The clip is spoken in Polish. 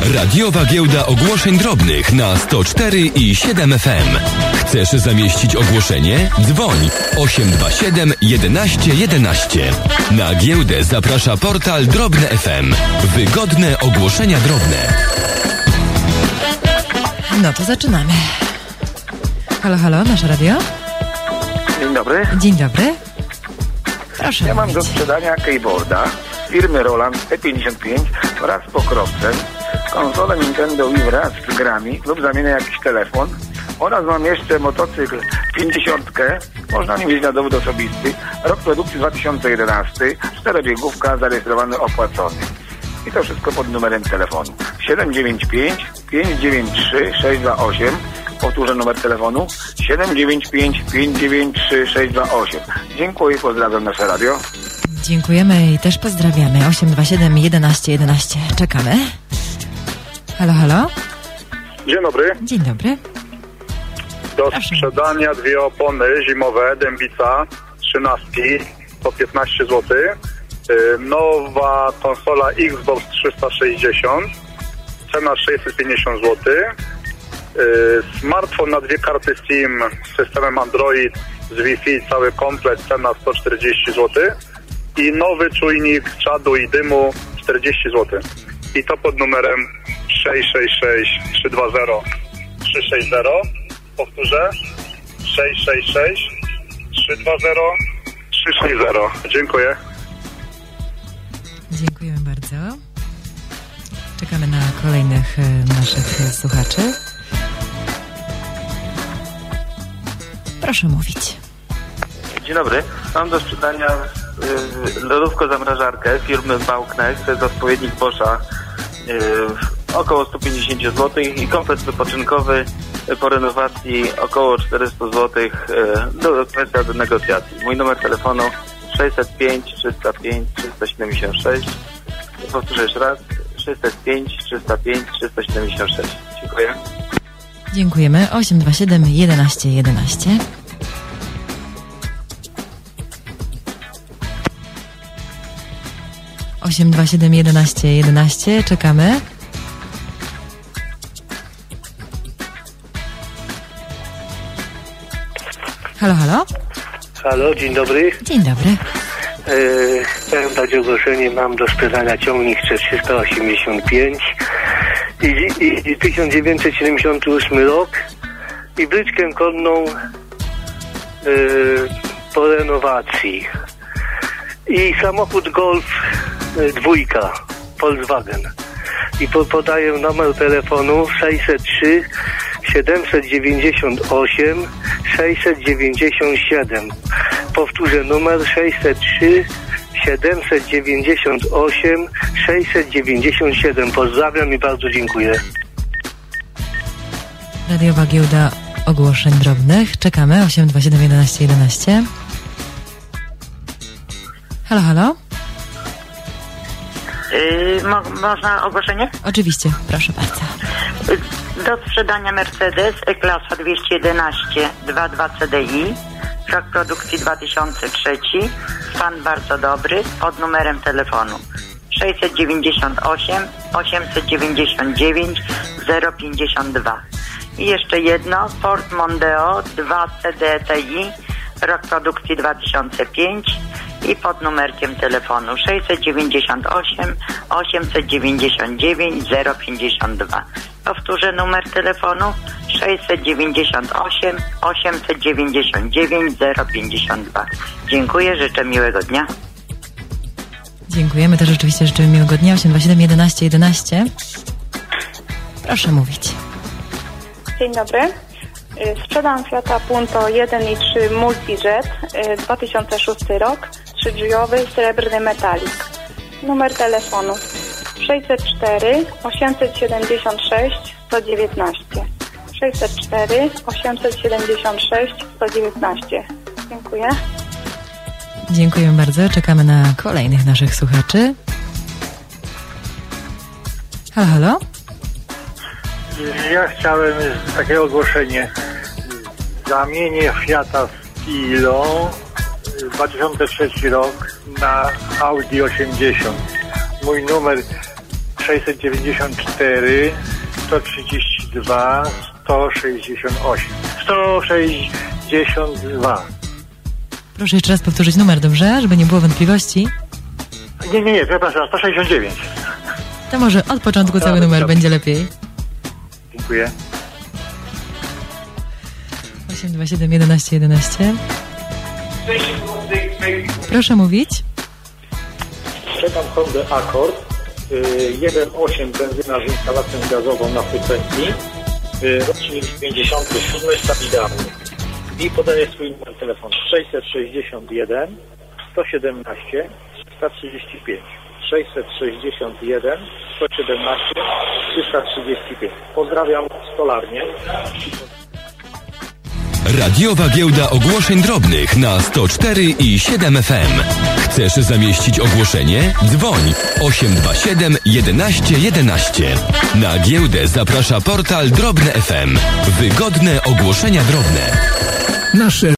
Radiowa giełda ogłoszeń drobnych na 104 i 7 FM. Chcesz zamieścić ogłoszenie? Dzwoń 827 11 11. Na giełdę zaprasza portal Drobne FM. Wygodne ogłoszenia drobne. No to zaczynamy. Halo, halo, nasze radio? Dzień dobry. Dzień dobry. Proszę. Ja mam do sprzedania keyboarda firmy Roland T55 wraz z pokrowcem, konsolę Nintendo Wii wraz z grami lub zamienię jakiś telefon oraz mam jeszcze motocykl 50, można nim jeździć na dowód osobisty, rok produkcji 2011, 4-biegówka, zarejestrowany, opłacony. I to wszystko pod numerem telefonu 795 593 628. Powtórzę numer telefonu 795 593 628. Dziękuję i pozdrawiam nasze radio. Dziękujemy i też pozdrawiamy. 827 11 11. Czekamy. Halo, halo. Dzień dobry. Dzień dobry. Do sprzedania dwie opony zimowe Dębica 13 po 15 zł. Nowa konsola Xbox 360, cena 650 zł. Smartfon na dwie karty SIM z systemem Android z Wi-Fi, cały komplet, cena 140 zł. I nowy czujnik czadu i dymu 40 zł. I to pod numerem 666 320 360. Powtórzę 666 320 360. Dziękuję. Dziękujemy bardzo. Czekamy na kolejnych naszych słuchaczy. Proszę mówić. Dzień dobry. Mam do sprzedania lodówko-zamrażarkę firmy Bauknecht. To jest odpowiednik Boscha. Około 150 zł i komplet wypoczynkowy po renowacji około 400 zł. Kwestia do negocjacji. Mój numer telefonu 605 305 376. Powtórzę jeszcze raz. 605 305 376. Dziękuję. Dziękujemy. 827 11 11. Osiem, 2, 7, 11, 11. Czekamy. Halo, halo. Halo, dzień dobry. Dzień dobry. Chciałem dać ogłoszenie. Mam do sprzedania ciągnik 385 i 1978 rok i bryczkę konną po renowacji. I samochód Golf 2 Volkswagen. I podaję numer telefonu 603 798 697. Powtórzę numer 603 798 697. Pozdrawiam i bardzo dziękuję. Radiowa giełda ogłoszeń drobnych. Czekamy. 827 11 11. Halo, halo. Można ogłoszenie? Oczywiście, proszę bardzo. Do sprzedania Mercedes E-klasa 211 2.2 CDI, rok produkcji 2003, stan bardzo dobry, pod numerem telefonu 698 899 052. I jeszcze jedno, Ford Mondeo 2 CDTI, rok produkcji 2005 i pod numerkiem telefonu 698 899 052. Powtórzę numer telefonu 698 899 052. Dziękuję, życzę miłego dnia. Dziękujemy, też rzeczywiście życzymy miłego dnia. 827 11 11. Proszę mówić. Dzień dobry. Sprzedam Fiata Punto 1.3 Multijet 2006 rok, 3-drzwiowy, srebrny metalik. Numer telefonu 604 876 119. 604 876 119. Dziękuję. Dziękujemy bardzo. Czekamy na kolejnych naszych słuchaczy. Halo, halo. Ja chciałem takie ogłoszenie. Zamienię Fiata Stilo 2003 rok na Audi 80. Mój numer 694 132 168 162. Proszę jeszcze raz powtórzyć numer, dobrze? Żeby nie było wątpliwości. Nie, przepraszam, 169. To może od początku cały numer będzie lepiej. Dziękuję. 827 11 11. Proszę mówić. Czekam Hondę Accord 1.8 benzyna z instalacją gazową na frekwencji, rocznik 57, stan idealny. I podaję swój numer telefonu 661 117 335. 661 117 335. Pozdrawiam stolarnię. Radiowa giełda ogłoszeń drobnych na 104,7 FM. Chcesz zamieścić ogłoszenie? Dzwoń 827 11 11. Na giełdę zaprasza portal Drobne FM. Wygodne ogłoszenia drobne. Nasze